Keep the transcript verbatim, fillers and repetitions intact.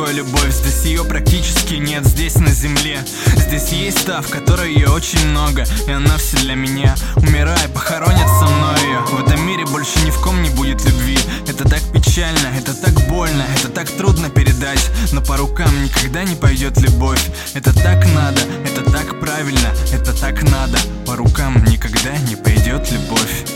первая любовь. Здесь ее практически нет, здесь на земле. Здесь есть та, в которой ее очень много, и она все для меня. Умирая, похоронят со мной ее. В этом мире больше ни в ком не будет любви. Это так печально, это так больно, это так трудно передать. Но по рукам никогда не пойдет любовь. Это так надо, это так правильно, это так надо. По рукам никогда не пойдет любовь.